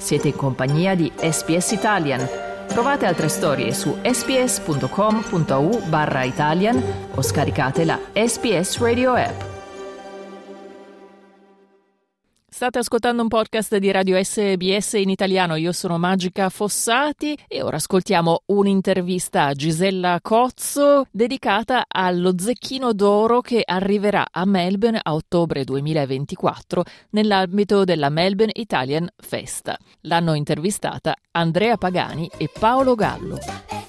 Siete in compagnia di SBS Italian. Trovate altre storie su sbs.com.au/Italian o scaricate la SBS Radio app. State ascoltando un podcast di Radio SBS in italiano. Io sono Magica Fossati e ora ascoltiamo un'intervista a Gisella Cozzo dedicata allo Zecchino d'Oro che arriverà a Melbourne a ottobre 2024 nell'ambito della Melbourne Italian Festa. L'hanno intervistata Andrea Pagani e Paolo Gallo.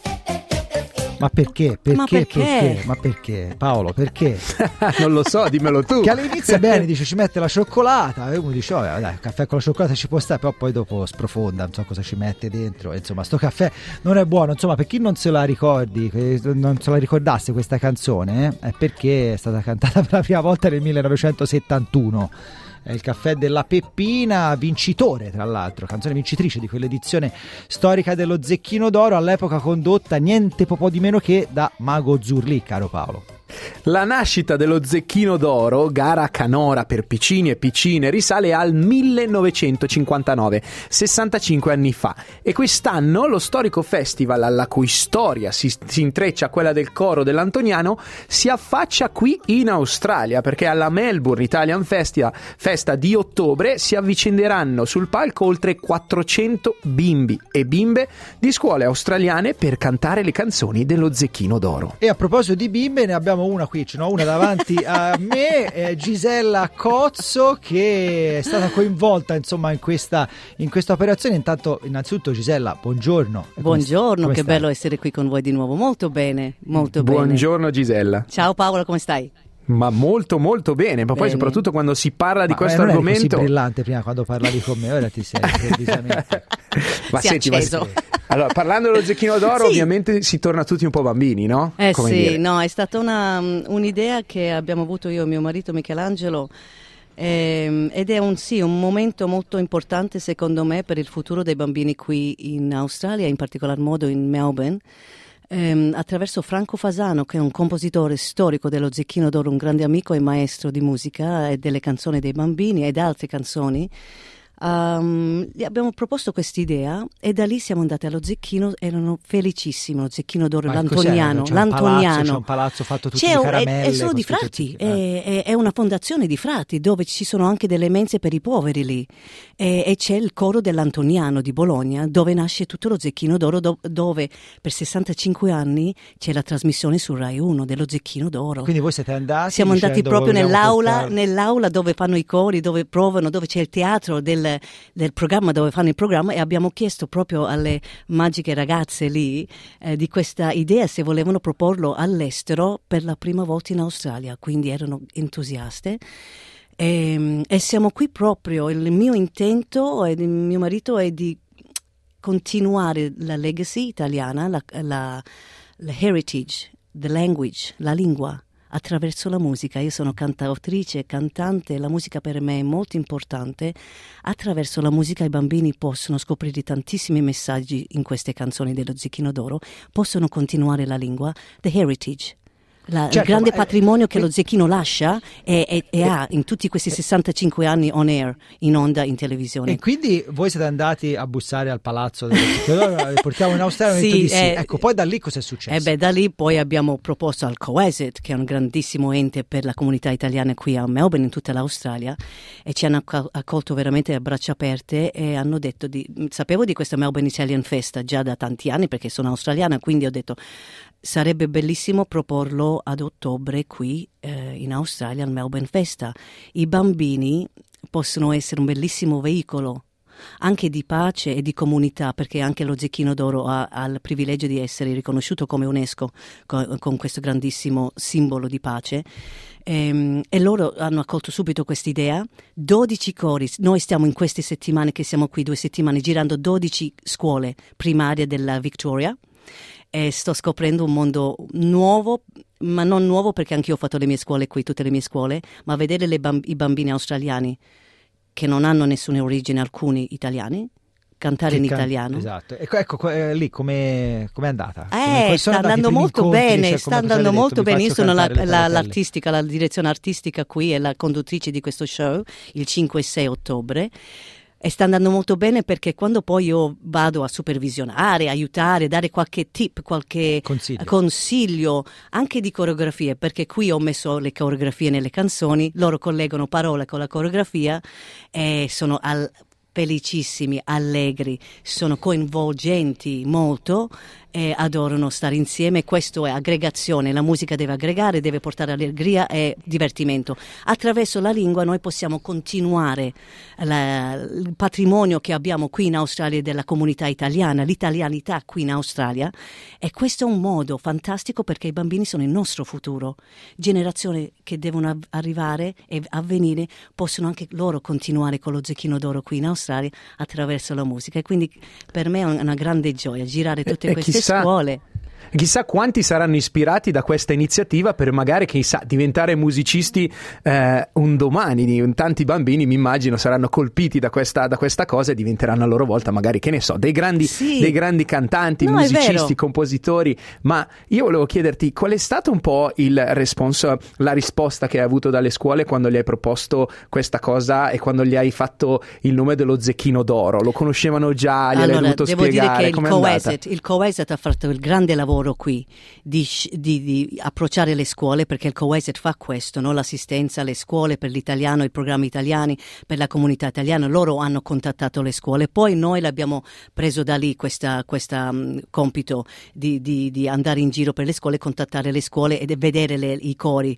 Ma perché? Ma perché? Paolo, perché? Non lo so, dimmelo tu. Che all'inizio bene, dice ci mette la cioccolata e uno dice dai, il caffè con la cioccolata ci può stare, però poi dopo sprofonda, non so cosa ci mette dentro, insomma sto caffè non è buono. Insomma, per chi non se la ricordi, non se la ricordasse questa canzone, è perché è stata cantata per la prima volta nel 1971. È il caffè della Peppina, vincitore tra l'altro, canzone vincitrice di quell'edizione storica dello Zecchino d'Oro, all'epoca condotta niente po' di meno che da Mago Zurlì, caro Paolo. La nascita dello Zecchino d'Oro, gara canora per piccini e piccine, risale al 1959, 65 anni fa, e quest'anno lo storico festival, alla cui storia si intreccia quella del coro dell'Antoniano, si affaccia qui in Australia, perché alla Melbourne Italian Festa di ottobre si avvicenderanno sul palco oltre 400 bimbi e bimbe di scuole australiane per cantare le canzoni dello Zecchino d'Oro. E a proposito di bimbe, ne abbiamo una qui, ce n'ho una davanti a me, Gisella Cozzo, che è stata coinvolta insomma in questa operazione. Innanzitutto Gisella, buongiorno. Buongiorno, come che stai? Bello essere qui con voi di nuovo, molto bene. Buongiorno Gisella. Ciao Paolo, come stai? Ma molto molto bene, ma poi soprattutto quando si parla di questo argomento. Non eri così brillante prima quando parlavi con me, ora ti sei improvvisamente. Ma si senti, è acceso. Allora, parlando dello Zecchino d'Oro, sì, ovviamente si torna tutti un po' bambini, no? Come sì, dire. No, è stata un'idea che abbiamo avuto io e mio marito Michelangelo, ed è un momento molto importante secondo me per il futuro dei bambini qui in Australia, in particolar modo in Melbourne. Attraverso Franco Fasano, che è un compositore storico dello Zecchino d'Oro, un grande amico e maestro di musica e delle canzoni dei bambini ed altre canzoni, gli abbiamo proposto quest'idea e da lì siamo andati allo Zecchino. Erano felicissimi, lo Zecchino d'Oro, l'Antoniano. C'è un palazzo fatto tutto di caramelle. È solo di frati, è una fondazione di frati dove ci sono anche delle mense per i poveri lì, e c'è il coro dell'Antoniano di Bologna dove nasce tutto lo Zecchino d'Oro, dove per 65 anni c'è la trasmissione su Rai 1 dello Zecchino d'Oro. Quindi voi siete andati? Siamo andati proprio nell'aula dove fanno i cori, dove provano, dove c'è il teatro del programma, dove fanno il programma, e abbiamo chiesto proprio alle magiche ragazze lì di questa idea se volevano proporlo all'estero per la prima volta in Australia, quindi erano entusiaste. E siamo qui proprio, il mio intento e il mio marito è di continuare la legacy italiana, la heritage, the language, la lingua, attraverso la musica. Io sono cantautrice, cantante, la musica per me è molto importante. Attraverso la musica i bambini possono scoprire tantissimi messaggi in queste canzoni dello Zecchino d'Oro, possono continuare la lingua, the heritage. Il grande patrimonio che lo Zecchino lascia e ha in tutti questi 65 anni on air, in onda, in televisione. E quindi voi siete andati a bussare al palazzo dello Zecchino d'Oro, portiamo in Australia, sì, detto di sì. Ecco, poi da lì cosa è successo? Da lì poi abbiamo proposto al COESIT, che è un grandissimo ente per la comunità italiana qui a Melbourne, in tutta l'Australia, e ci hanno accolto veramente a braccia aperte e hanno detto sapevo di questa Melbourne Italian Festa già da tanti anni perché sono australiana, quindi ho detto sarebbe bellissimo proporlo ad ottobre qui in Australia al Melbourne Festa. I bambini possono essere un bellissimo veicolo anche di pace e di comunità, perché anche lo Zecchino d'Oro ha il privilegio di essere riconosciuto come UNESCO con questo grandissimo simbolo di pace. E loro hanno accolto subito quest'idea. 12 cori, noi stiamo in queste settimane che siamo qui 2 settimane girando 12 scuole primarie della Victoria e sto scoprendo un mondo nuovo, ma non nuovo perché anche io ho fatto le mie scuole qui, tutte le mie scuole, ma vedere i bambini australiani che non hanno nessuna origine, alcuni italiani, cantare in italiano. Esatto. Ecco lì com'è andata? Sta andando molto bene, sta andando molto bene. Io sono l'artistica, la direzione artistica qui e la conduttrice di questo show il 5 e 6 ottobre. E sta andando molto bene, perché quando poi io vado a supervisionare, aiutare, dare qualche tip, qualche consiglio anche di coreografie, perché qui ho messo le coreografie nelle canzoni, loro collegano parole con la coreografia e sono felicissimi, allegri, sono coinvolgenti molto e adorano stare insieme. Questo è aggregazione, la musica deve aggregare, deve portare allegria e divertimento. Attraverso la lingua noi possiamo continuare il patrimonio che abbiamo qui in Australia della comunità italiana, l'italianità qui in Australia, e questo è un modo fantastico, perché i bambini sono il nostro futuro, generazioni che devono arrivare e avvenire, possono anche loro continuare con lo Zecchino d'Oro qui in Australia attraverso la musica, e quindi per me è una grande gioia girare tutte queste scuole. Chissà quanti saranno ispirati da questa iniziativa per magari, chissà, diventare musicisti un domani. Tanti bambini, mi immagino, saranno colpiti da questa cosa e diventeranno a loro volta magari, che ne so, dei grandi cantanti, musicisti, compositori. Ma io volevo chiederti qual è stato un po' la risposta che hai avuto dalle scuole quando gli hai proposto questa cosa e quando gli hai fatto il nome dello Zecchino d'Oro. Lo conoscevano già? Gliel'hai dovuto spiegare? Devo dire che il COESET ha fatto il grande lavoro qui di approcciare le scuole, perché il COESET fa questo, no? L'assistenza alle scuole per l'italiano, i programmi italiani per la comunità italiana. Loro hanno contattato le scuole, poi noi l'abbiamo preso da lì questa compito di andare in giro per le scuole, contattare le scuole e vedere i cori,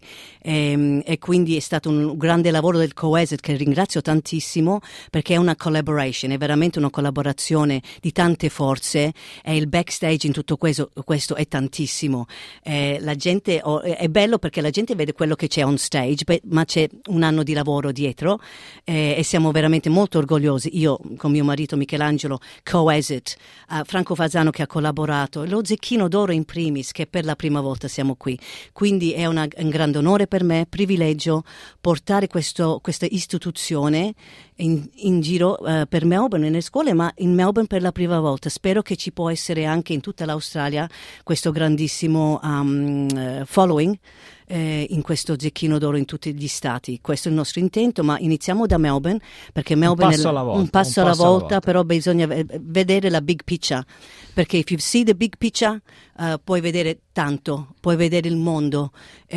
e quindi è stato un grande lavoro del COESET, che ringrazio tantissimo, perché è una collaboration, è veramente una collaborazione di tante forze, e il backstage in tutto questo è tantissimo. La gente è bello, perché la gente vede quello che c'è on stage, ma c'è un anno di lavoro dietro, e siamo veramente molto orgogliosi. Io con mio marito Michelangelo, COESET, Franco Fasano che ha collaborato, lo Zecchino d'Oro in primis, che per la prima volta siamo qui. Quindi è un grande onore per me, privilegio, portare questa istituzione in giro per Melbourne, nelle scuole, ma in Melbourne per la prima volta. Spero che ci può essere anche in tutta l'Australia questo grandissimo following in questo Zecchino d'Oro in tutti gli stati. Questo è il nostro intento, ma iniziamo da Melbourne, perché Melbourne un passo alla volta, però bisogna vedere la big picture, perché if you see the big picture puoi vedere tanto, puoi vedere il mondo.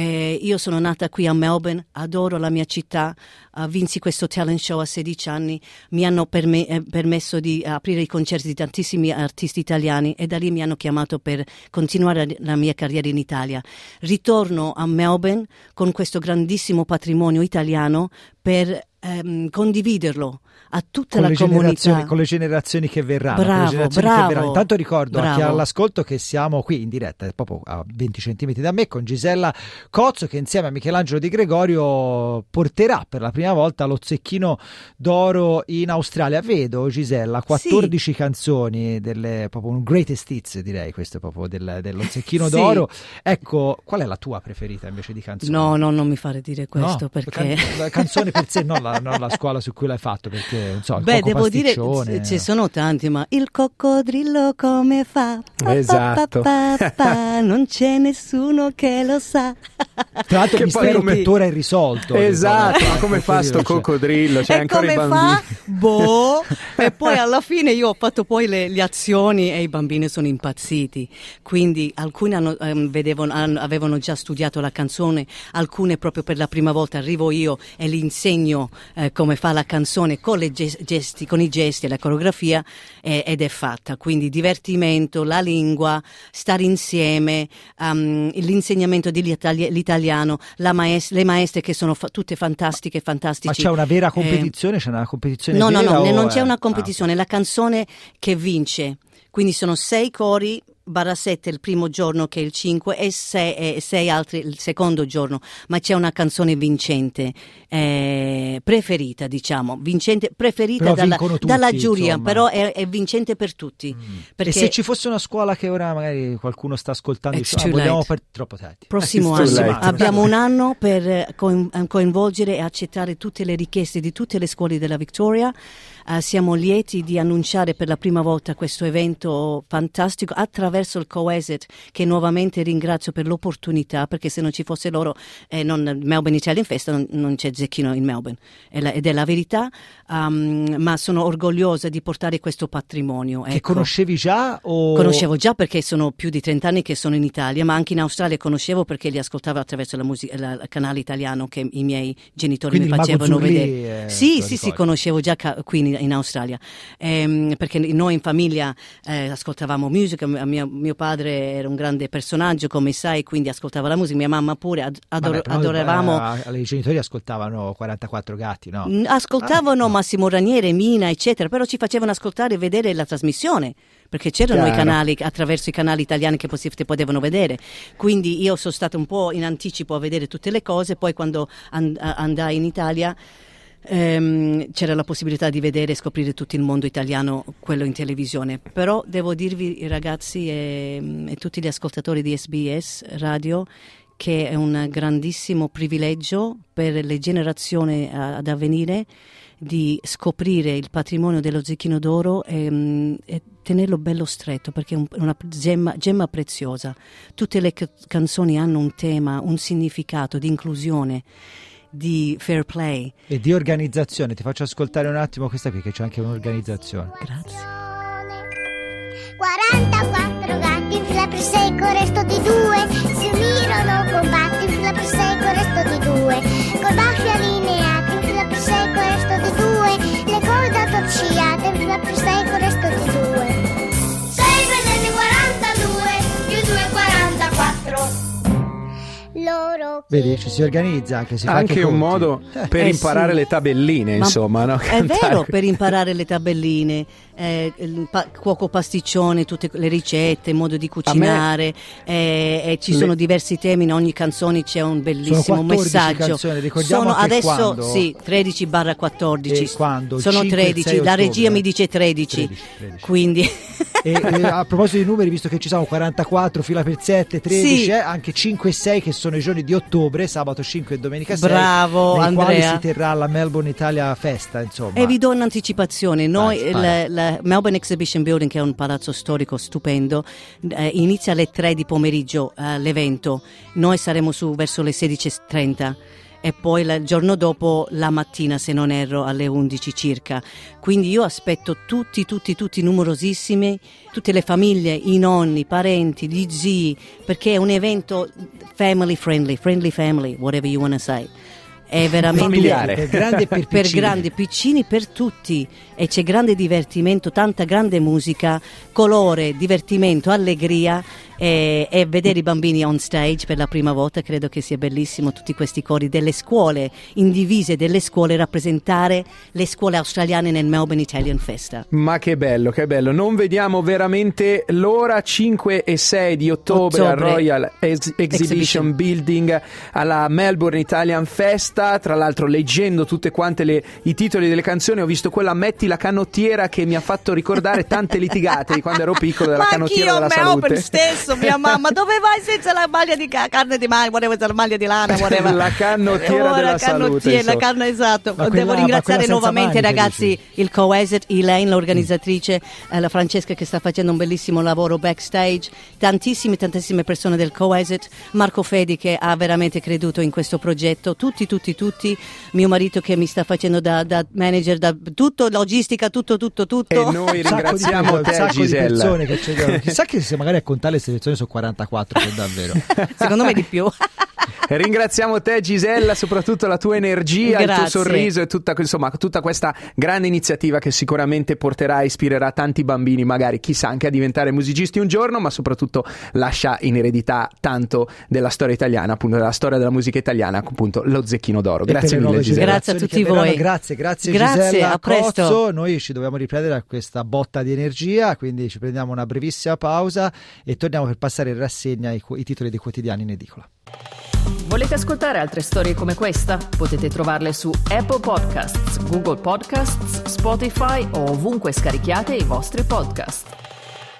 Io sono nata qui a Melbourne, adoro la mia città, vinsi questo talent show a 16 anni, mi hanno permesso di aprire i concerti di tantissimi artisti italiani, e da lì mi hanno chiamato per continuare la mia carriera in Italia. Ritorno a Melbourne con questo grandissimo patrimonio italiano per condividerlo a tutta la comunità, con le generazioni che verranno. Bravo. Intanto ricordo a chi è all'ascolto che siamo qui in diretta, proprio a 20 centimetri da me, con Gisella Cozzo, che insieme a Michelangelo Di Gregorio porterà per la prima volta lo Zecchino d'Oro in Australia. Vedo, Gisella, 14 canzoni, proprio un greatest hits, direi, questo proprio dello Zecchino d'Oro. Ecco, qual è la tua preferita invece di canzoni? No, non mi fare dire questo, perché canzoni per sé, non la scuola su cui l'hai fatto, perché non so, devo dire ci sono tanti, ma il coccodrillo come fa? Esatto. Non c'è nessuno che lo sa. Tra l'altro il mistero tuttora è irrisolto. Esatto, ma come fa sto coccodrillo? C'è ancora i bambini. E poi alla fine io ho fatto poi le azioni e i bambini sono impazziti. Quindi alcuni avevano già studiato la canzone, alcune proprio per la prima volta arrivo io e li insegno come fa la canzone con i gesti e la coreografia, ed è fatta. Quindi divertimento, la lingua, stare insieme, l'insegnamento dell'italiano, le maestre che sono tutte fantastiche. Ma c'è una vera competizione? C'è una competizione No, vera, non c'è una competizione, la canzone che vince. Quindi sono 6 cori, barra 7 il primo giorno, che è il 5, e 6 altri il secondo giorno, ma c'è una canzone vincente, preferita, diciamo, preferita dalla giuria, però è vincente per tutti. Perché e se ci fosse una scuola che ora magari qualcuno sta ascoltando, vogliamo troppo tardi. Prossimo anno abbiamo un anno per coinvolgere e accettare tutte le richieste di tutte le scuole della Victoria. Siamo lieti di annunciare per la prima volta questo evento fantastico attraverso attraverso il Coeset, che nuovamente ringrazio per l'opportunità, perché se non ci fosse loro, Melbourne Italian Festa non c'è Zecchino in Melbourne, ed è la verità, ma sono orgogliosa di portare questo patrimonio. Che conoscevi già? Conoscevo già perché sono più di 30 anni che sono in Italia, ma anche in Australia conoscevo perché li ascoltavo attraverso la musica, il canale italiano che i miei genitori quindi mi facevano vedere. Sì, conoscevo già qui in Australia, perché noi in famiglia ascoltavamo musica, mio padre era un grande personaggio, come sai, quindi ascoltava la musica, mia mamma pure, adoravamo. I genitori ascoltavano 44 Gatti, no? Ascoltavano Massimo Raniere, Mina, eccetera, però ci facevano ascoltare e vedere la trasmissione, perché c'erano i canali, attraverso i canali italiani che potevano vedere, quindi io sono stata un po' in anticipo a vedere tutte le cose. Poi quando andai in Italia c'era la possibilità di vedere e scoprire tutto il mondo italiano, quello in televisione. Però devo dirvi, ragazzi e tutti gli ascoltatori di SBS Radio, che è un grandissimo privilegio per le generazioni ad avvenire di scoprire il patrimonio dello Zecchino d'Oro e tenerlo bello stretto, perché è una gemma preziosa. Tutte le canzoni hanno un tema, un significato di inclusione, di fair play e di organizzazione. Ti faccio ascoltare un attimo questa qui, che c'è anche un'organizzazione. Grazie. 44 gatti in fila per 6 con resto di 2 si unirono combatti in fila per 6 con resto di 2 col baffi allineati in fila per 6 con resto di 2 le corde attorcigliate in fila per 6 con resto di 2 6 presenti 42 più 2 44 loro. Vedi, ci si organizza, che si fa anche un modo per imparare le tabelline, insomma, no? È vero, per imparare le tabelline, il cuoco pasticcione, tutte le ricette, il modo di cucinare, ci sono diversi temi, in ogni canzone c'è un bellissimo messaggio. Canzoni, ricordiamo sono anche adesso quando... sì, 13/14. Quando? Sono 5, 13, la regia mi dice 13. Quindi e a proposito di numeri, visto che ci sono 44 fila per 7, 13, sì, anche 5 e 6 che sono i giorni di ottobre, sabato 5 e domenica 6, bravo, nei Andrea, quali si terrà la Melbourne Italia Festa, insomma. E vi do un'anticipazione, noi la Melbourne Exhibition Building, che è un palazzo storico stupendo, inizia alle 3 di pomeriggio l'evento, noi saremo su verso le 16:30 e poi il giorno dopo la mattina, se non erro, alle 11 circa. Quindi io aspetto tutti numerosissimi, tutte le famiglie, i nonni, i parenti, gli zii, perché è un evento family friendly, whatever you want to say. È veramente familiare, per grandi e per piccini. Per grandi, piccini, per tutti, e c'è grande divertimento, tanta grande musica, colore, divertimento, allegria, e vedere i bambini on stage per la prima volta credo che sia bellissimo. Tutti questi cori delle scuole, in divise delle scuole, rappresentare le scuole australiane nel Melbourne Italian Festa. Ma che bello, non vediamo veramente l'ora. 5 e 6 di ottobre al Royal Exhibition Building alla Melbourne Italian Festa. Tra l'altro, leggendo tutte quante i titoli delle canzoni, ho visto quella Metti la canottiera, che mi ha fatto ricordare tante litigate di quando ero piccolo, della canottiera della salute. Stesso, mia mamma, dove vai senza la maglia di carne di mare, la maglia di lana, la canottiera della salute, la carne, esatto. Devo ringraziare nuovamente, ragazzi, il Coeset, Elaine, l'organizzatrice, la Francesca, che sta facendo un bellissimo lavoro backstage, tantissime persone del Coeset, Marco Fedi, che ha veramente creduto in questo progetto, tutti, mio marito, che mi sta facendo da manager, da tutto, logistica, tutto. E noi ringraziamo te, Gisella. Chissà che se magari a contare le selezioni sono 44, davvero. Secondo me di più. Ringraziamo te, Gisella, soprattutto la tua energia, grazie, il tuo sorriso e tutta questa grande iniziativa che sicuramente porterà e ispirerà tanti bambini, magari chissà anche a diventare musicisti un giorno, ma soprattutto lascia in eredità tanto della storia italiana, appunto della storia della musica italiana, appunto lo Zecchino d'Oro. Grazie mille, Gisella. Grazie a tutti voi. Grazie Gisella, a presto. Cozzo. Noi ci dobbiamo riprendere da questa botta di energia, quindi ci prendiamo una brevissima pausa e torniamo per passare in rassegna i titoli dei quotidiani in edicola. Volete ascoltare altre storie come questa? Potete trovarle su Apple Podcasts, Google Podcasts, Spotify o ovunque scarichiate i vostri podcast.